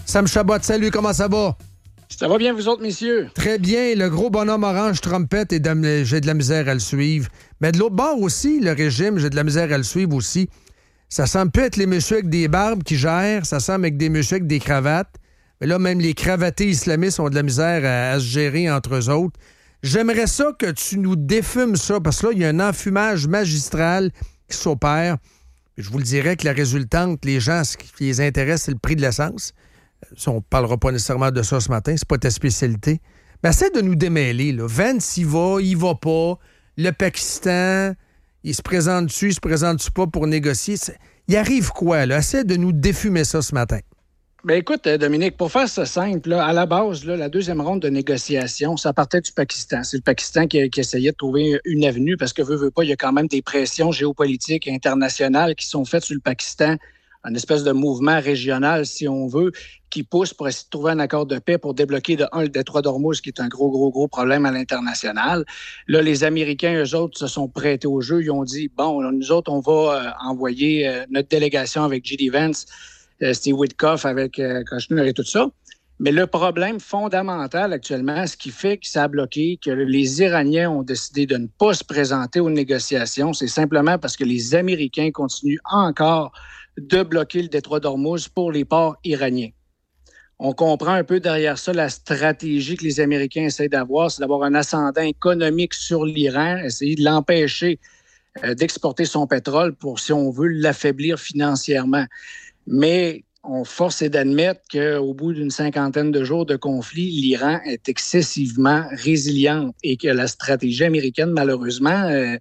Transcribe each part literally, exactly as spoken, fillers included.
Sam Chabot, salut, comment ça va? Ça va bien, vous autres, messieurs? Très bien. Le gros bonhomme orange trompette, et de, j'ai de la misère à le suivre. Mais de l'autre bord aussi, le régime, j'ai de la misère à le suivre aussi. Ça semble plus être les messieurs avec des barbes qui gèrent, ça semble avec des messieurs avec des cravates. Mais là, même les cravatés islamistes ont de la misère à, à se gérer entre eux autres. J'aimerais ça que tu nous défumes ça, parce que là, il y a un enfumage magistral qui s'opère. Je vous le dirais que la résultante, les gens, ce qui les intéresse, c'est le prix de l'essence. On ne parlera pas nécessairement de ça ce matin, c'est pas ta spécialité. Mais essaie de nous démêler, là. Vance, il va, il va pas. Le Pakistan, il se présente-tu, il se présente-tu pas pour négocier? C'est... Il arrive quoi, là? Essaie de nous défumer ça ce matin. Bien, écoute, Dominique, pour faire ça simple, là, à la base, là, la deuxième ronde de négociation, ça partait du Pakistan. C'est le Pakistan qui, qui essayait de trouver une avenue parce que, veut, veut pas, il y a quand même des pressions géopolitiques et internationales qui sont faites sur le Pakistan, une espèce de mouvement régional, si on veut, qui pousse pour essayer de trouver un accord de paix pour débloquer de un le détroit d'Ormuz, qui est un gros, gros, gros problème à l'international. Là, les Américains, eux autres, se sont prêtés au jeu. Ils ont dit, bon, là, nous autres, on va euh, envoyer euh, notre délégation avec J D Vance, euh, Steve Witkoff avec euh, Kushner et tout ça. Mais le problème fondamental actuellement, ce qui fait que ça a bloqué, que les Iraniens ont décidé de ne pas se présenter aux négociations, c'est simplement parce que les Américains continuent encore de bloquer le détroit d'Ormuz pour les ports iraniens. On comprend un peu derrière ça la stratégie que les Américains essaient d'avoir, c'est d'avoir un ascendant économique sur l'Iran, essayer de l'empêcher euh, d'exporter son pétrole pour, si on veut, l'affaiblir financièrement. Mais on force est d'admettre qu'au bout d'une cinquantaine de jours de conflit, l'Iran est excessivement résiliente et que la stratégie américaine, malheureusement, euh,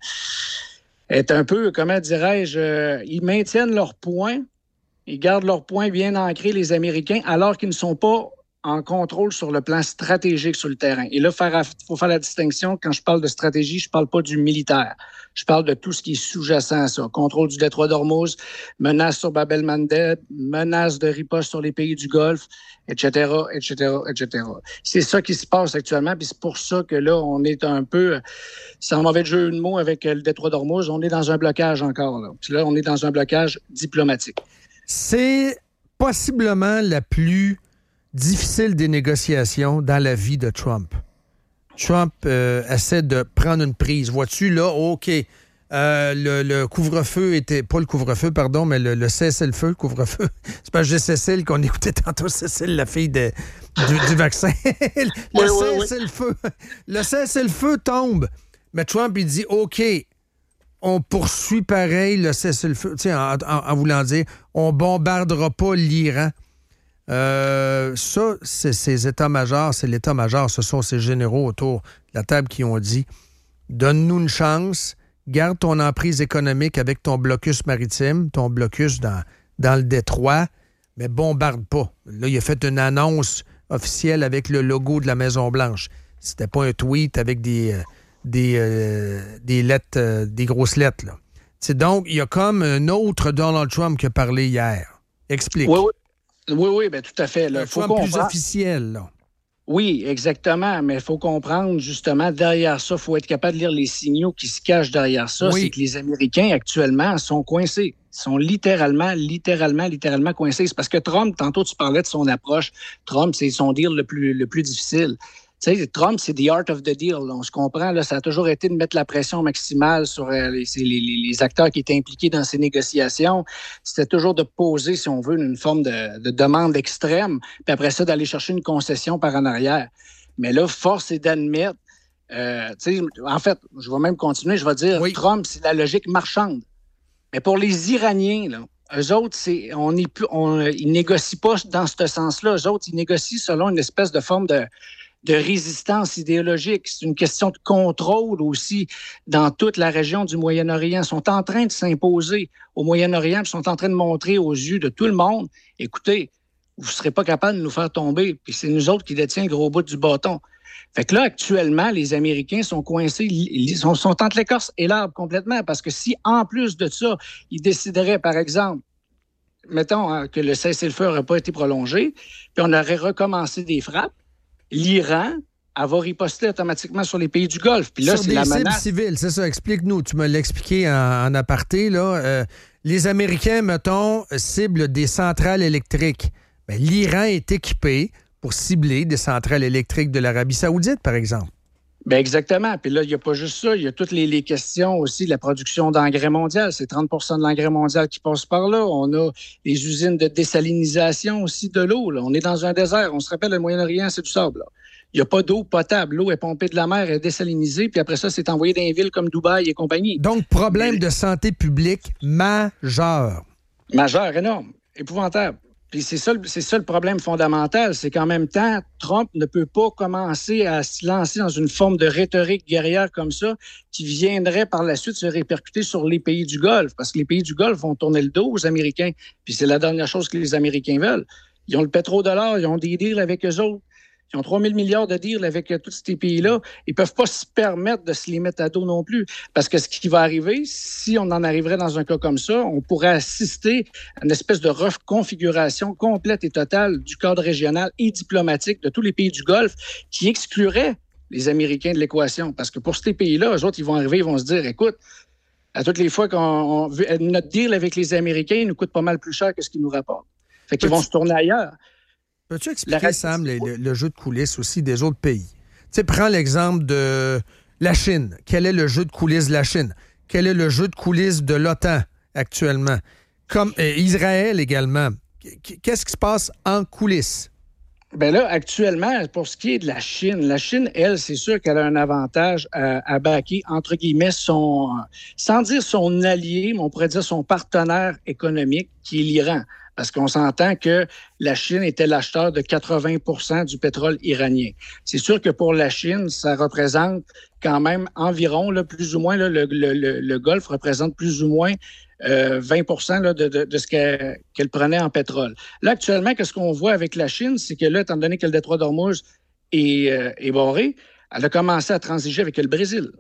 est un peu, comment dirais-je, euh, ils maintiennent leur point, ils gardent leur point bien ancré, les Américains, alors qu'ils ne sont pas en contrôle sur le plan stratégique sur le terrain. Et là, il faut faire la distinction. Quand je parle de stratégie, je ne parle pas du militaire. Je parle de tout ce qui est sous-jacent à ça. Contrôle du détroit d'Ormuz, menace sur Bab el-Mandeb, menace de riposte sur les pays du Golfe, et cetera, et cetera, et cetera. C'est ça qui se passe actuellement, puis c'est pour ça que là, on est un peu, sans mauvais jeu de mots avec le détroit d'Ormuz, on est dans un blocage encore. Là, puis là on est dans un blocage diplomatique. C'est possiblement la plus difficile des négociations dans la vie de Trump. Trump euh, essaie de prendre une prise. Vois-tu, là, OK, euh, le, le couvre-feu était... Pas le couvre-feu, pardon, mais le, le cessez-le-feu, le couvre-feu. C'est pas juste Cécile qu'on écoutait tantôt, Cécile, la fille de, du, du vaccin. le oui, cessez-le-feu. Oui. Le cessez-le-feu tombe. Mais Trump, il dit, OK, on poursuit pareil le cessez-le-feu. Tu sais, en, en, en voulant dire, on bombardera pas l'Iran. Euh, ça, c'est ces états-majors, c'est l'état-major, ce sont ces généraux autour de la table qui ont dit « Donne-nous une chance, garde ton emprise économique avec ton blocus maritime, ton blocus dans, dans le détroit, mais bombarde pas. » Là, il a fait une annonce officielle avec le logo de la Maison-Blanche. C'était pas un tweet avec des, euh, des, euh, des lettres, euh, des grosses lettres, là. C'est donc, il y a comme un autre Donald Trump qui a parlé hier. Explique. Oui, oui. Oui, oui, bien, tout à fait. Un faut plus officiel, là. Oui, exactement, mais il faut comprendre, justement, derrière ça, il faut être capable de lire les signaux qui se cachent derrière ça. Oui. C'est que les Américains, actuellement, sont coincés. Ils sont littéralement, littéralement, littéralement coincés. C'est parce que Trump, tantôt, tu parlais de son approche. Trump, c'est son deal le plus, le plus difficile. Tu sais, Trump, c'est the art of the deal. Là. On se comprend, là, ça a toujours été de mettre la pression maximale sur euh, les, les, les acteurs qui étaient impliqués dans ces négociations. C'était toujours de poser, si on veut, une forme de, de demande extrême, puis après ça, d'aller chercher une concession par en arrière. Mais là, force est d'admettre, euh, tu sais, en fait, je vais même continuer, je vais dire, oui. Trump, c'est la logique marchande. Mais pour les Iraniens, là, eux autres, c'est, on est plus, on, ils négocient pas dans ce sens-là. Eux autres, ils négocient selon une espèce de forme de de résistance idéologique. C'est une question de contrôle aussi dans toute la région du Moyen-Orient. Ils sont en train de s'imposer au Moyen-Orient, ils sont en train de montrer aux yeux de tout le monde, écoutez, vous ne serez pas capable de nous faire tomber, puis c'est nous autres qui détiennent le gros bout du bâton. Fait que là, actuellement, les Américains sont coincés, ils sont, sont entre l'écorce et l'arbre complètement, parce que si, en plus de ça, ils décideraient, par exemple, mettons hein, que le cessez-le-feu n'aurait pas été prolongé, puis on aurait recommencé des frappes, l'Iran, elle va riposter automatiquement sur les pays du Golfe. Puis là, sur c'est des la cibles menace. civiles, c'est ça. Explique-nous. Tu me l'as expliqué en, en aparté, là. Euh, les Américains, mettons, ciblent des centrales électriques. Bien, l'Iran est équipé pour cibler des centrales électriques de l'Arabie saoudite, par exemple. Bien, exactement. Puis là, il n'y a pas juste ça. Il y a toutes les, les questions aussi de la production d'engrais mondial. C'est trente pour cent de l'engrais mondial qui passe par là. On a les usines de désalinisation aussi de l'eau. Là. On est dans un désert. On se rappelle, le Moyen-Orient, c'est du sable. Là. Il n'y a pas d'eau potable. L'eau est pompée de la mer, elle est désalinisée, puis après ça, c'est envoyé dans des villes comme Dubaï et compagnie. Donc, problème Mais... de santé publique majeur. Majeur, énorme, épouvantable. Puis c'est ça, c'est ça le problème fondamental, c'est qu'en même temps, Trump ne peut pas commencer à se lancer dans une forme de rhétorique guerrière comme ça qui viendrait par la suite se répercuter sur les pays du Golfe, parce que les pays du Golfe vont tourner le dos aux Américains, puis c'est la dernière chose que les Américains veulent. Ils ont le pétrodollar, ils ont des deals avec eux autres. Ils ont trois mille milliards de deals avec euh, tous ces pays-là. Ils ne peuvent pas se permettre de se les mettre à dos non plus. Parce que ce qui va arriver, si on en arriverait dans un cas comme ça, on pourrait assister à une espèce de reconfiguration complète et totale du cadre régional et diplomatique de tous les pays du Golfe qui exclurait les Américains de l'équation. Parce que pour ces pays-là, eux autres, ils vont arriver, ils vont se dire, écoute, à toutes les fois qu'on on, notre deal avec les Américains, il nous coûte pas mal plus cher que ce qu'ils nous rapportent. Fait qu'ils vont se tourner ailleurs. Peux-tu expliquer, la... Sam, le, le, le jeu de coulisses aussi des autres pays? Tu sais, prends l'exemple de la Chine. Quel est le jeu de coulisses de la Chine? Quel est le jeu de coulisses de l'OTAN actuellement? Comme euh, Israël également. Qu'est-ce qui se passe en coulisses? Bien là, actuellement, pour ce qui est de la Chine, la Chine, elle, c'est sûr qu'elle a un avantage à, à baquer, entre guillemets, son, sans dire son allié, mais on pourrait dire son partenaire économique, qui est l'Iran. Parce qu'on s'entend que la Chine était l'acheteur de quatre-vingts pour cent du pétrole iranien. C'est sûr que pour la Chine, ça représente quand même environ, là, plus ou moins, là, le, le, le, le Golfe représente plus ou moins euh, vingt pour cent là, de, de, de ce qu'elle, qu'elle prenait en pétrole. Là, actuellement, qu'est-ce qu'on voit avec la Chine, c'est que là, étant donné que le détroit d'Ormuz est, euh, est barré, elle a commencé à transiger avec le Brésil.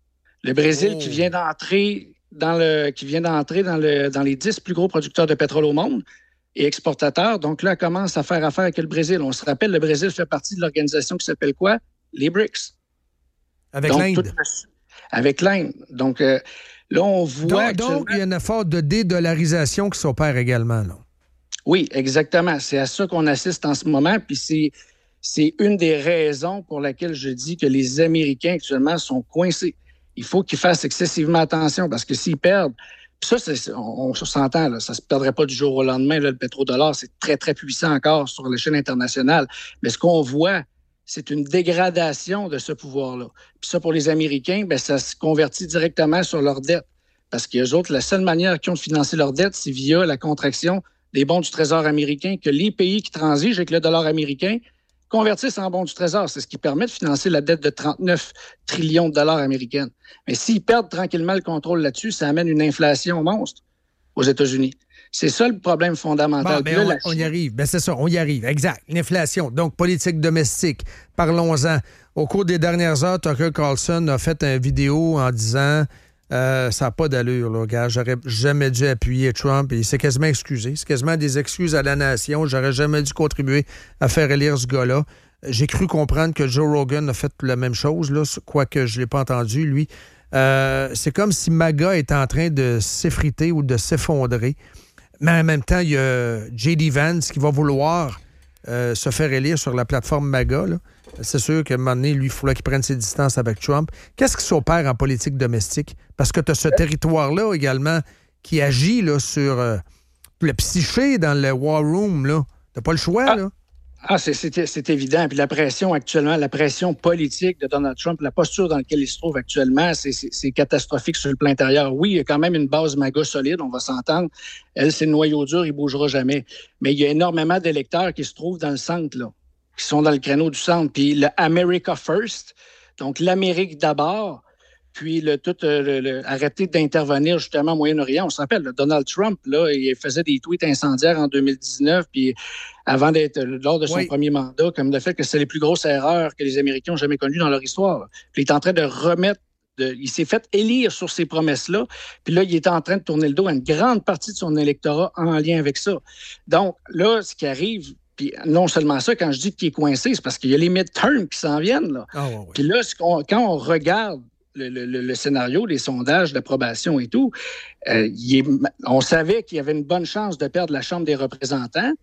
Le Brésil oh. qui vient d'entrer dans le, qui vient d'entrer dans, le, dans les dix plus gros producteurs de pétrole au monde et exportateur. Donc là, elle commence à faire affaire avec le Brésil. On se rappelle, le Brésil fait partie de l'organisation qui s'appelle quoi? Les BRICS. Avec donc, l'Inde. Tout, avec l'Inde. Donc euh, là, on voit... Donc, donc, il y a un effort de dédollarisation qui s'opère également, là. Oui, exactement. C'est à ça qu'on assiste en ce moment. Puis c'est, c'est une des raisons pour laquelle je dis que les Américains actuellement sont coincés. Il faut qu'ils fassent excessivement attention parce que s'ils perdent... Ça, c'est, on, on s'entend, là, ça ne se perdrait pas du jour au lendemain. Là, le pétrodollar, c'est très, très puissant encore sur l'échelle internationale. Mais ce qu'on voit, c'est une dégradation de ce pouvoir-là. Puis ça, pour les Américains, bien, ça se convertit directement sur leur dette. Parce qu'eux autres, la seule manière qu'ils ont de financer leur dette, c'est via la contraction des bons du Trésor américain que les pays qui transigent avec le dollar américain convertissent en bons du Trésor. C'est ce qui permet de financer la dette de trente-neuf trillions de dollars américains. Mais s'ils perdent tranquillement le contrôle là-dessus, ça amène une inflation monstre aux États-Unis. C'est ça le problème fondamental. Bon, ben là, on, on y arrive. Ben c'est ça, on y arrive. Exact. L'inflation. Donc, politique domestique. Parlons-en. Au cours des dernières heures, Tucker Carlson a fait une vidéo en disant euh, ça n'a pas d'allure, là, gars. J'aurais jamais dû appuyer Trump. Et il s'est quasiment excusé. C'est quasiment des excuses à la nation. J'aurais jamais dû contribuer à faire élire ce gars-là. J'ai cru comprendre que Joe Rogan a fait la même chose, là, quoique je ne l'ai pas entendu, lui. Euh, c'est comme si MAGA est en train de s'effriter ou de s'effondrer. Mais en même temps, il y a J D Vance qui va vouloir euh, se faire élire sur la plateforme MAGA. Là. C'est sûr qu'à un moment donné, lui, il faudra qu'il prenne ses distances avec Trump. Qu'est-ce qui s'opère en politique domestique? Parce que tu as ce territoire-là également qui agit là, sur euh, le psyché dans le War Room. Tu n'as pas le choix, ah. là. Ah, c'est, c'est, c'est évident. Puis la pression actuellement, la pression politique de Donald Trump, la posture dans laquelle il se trouve actuellement, c'est, c'est, c'est catastrophique sur le plan intérieur. Oui, il y a quand même une base MAGA solide, on va s'entendre. Elle, c'est le noyau dur, il ne bougera jamais. Mais il y a énormément d'électeurs qui se trouvent dans le centre, là, qui sont dans le créneau du centre. Puis le America First, donc l'Amérique d'abord, puis le tout euh, le, le, arrêter d'intervenir justement au Moyen-Orient. On se rappelle, là, Donald Trump, là, il faisait des tweets incendiaires en deux mille dix-neuf, puis avant d'être lors de son oui. premier mandat, comme le fait que c'est les plus grosses erreurs que les Américains ont jamais connues dans leur histoire. Là. Puis il est en train de remettre, de, il s'est fait élire sur ces promesses-là, puis là, il est en train de tourner le dos à une grande partie de son électorat en lien avec ça. Donc là, ce qui arrive, puis non seulement ça, quand je dis qu'il est coincé, c'est parce qu'il y a les midterms qui s'en viennent. Là. Oh, oui. Puis là, qu'on, quand on regarde Le, le, le scénario, les sondages d'approbation et tout, euh, il est, on savait qu'il y avait une bonne chance de perdre la Chambre des représentants,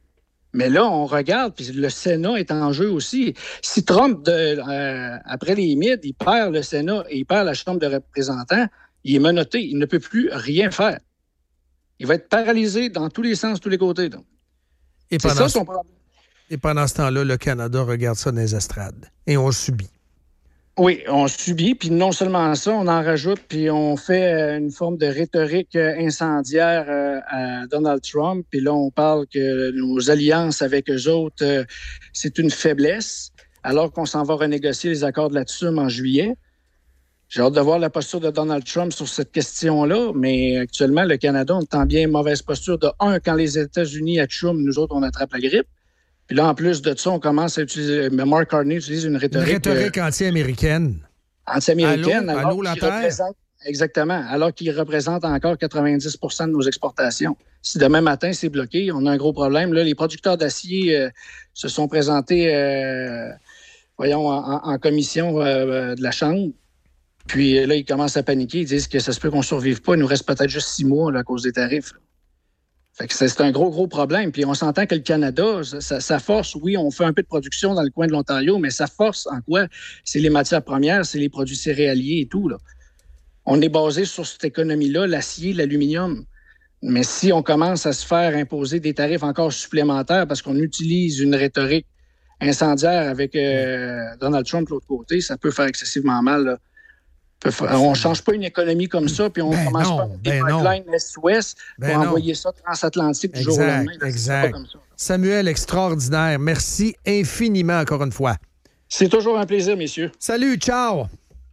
Mais là, on regarde, puis le Sénat est en jeu aussi. Si Trump, de, euh, après les mids, il perd le Sénat et il perd la Chambre de représentants, il est menotté. Il ne peut plus rien faire. Il va être paralysé dans tous les sens, tous les côtés. Donc. Et, C'est pendant ça son problème. et pendant ce temps-là, le Canada regarde ça dans les estrades. Et on subit. Oui, on subit, puis non seulement ça, on en rajoute, puis on fait une forme de rhétorique incendiaire à Donald Trump, puis là, on parle que nos alliances avec eux autres, c'est une faiblesse, alors qu'on s'en va renégocier les accords de la T S U M en juillet. J'ai hâte de voir la posture de Donald Trump sur cette question-là, mais actuellement, le Canada, on est en bien mauvaise posture. De un, quand les États-Unis atchoum, nous autres, on attrape la grippe. Puis là, en plus de ça, on commence à utiliser... Mais Mark Carney utilise une rhétorique... Une rhétorique euh, anti-américaine. Anti-américaine. Allô, alors allô la qu'il terre? représente, exactement. Alors qu'il représente encore quatre-vingt-dix pour cent de nos exportations. Si demain matin, c'est bloqué, on a un gros problème. Là, les producteurs d'acier euh, se sont présentés, euh, voyons, en, en commission euh, de la Chambre. Puis là, ils commencent à paniquer. Ils disent que ça se peut qu'on ne survive pas. Il nous reste peut-être juste six mois là, à cause des tarifs. Là. Fait que c'est un gros, gros problème. Puis on s'entend que le Canada, ça, ça force, oui, on fait un peu de production dans le coin de l'Ontario, mais ça force en quoi? C'est les matières premières, c'est les produits céréaliers et tout. Là. On est basé sur cette économie-là, l'acier, l'aluminium. Mais si on commence à se faire imposer des tarifs encore supplémentaires parce qu'on utilise une rhétorique incendiaire avec euh, Donald Trump de l'autre côté, ça peut faire excessivement mal, là. On ne change pas une économie comme ça, puis on ben commence non, pas des ben pipelines est-ouest ben pour non. envoyer ça transatlantique du exact, jour au lendemain. Là, exact. c'est pas comme ça. Samuel, extraordinaire. Merci infiniment encore une fois. C'est toujours un plaisir, messieurs. Salut, ciao!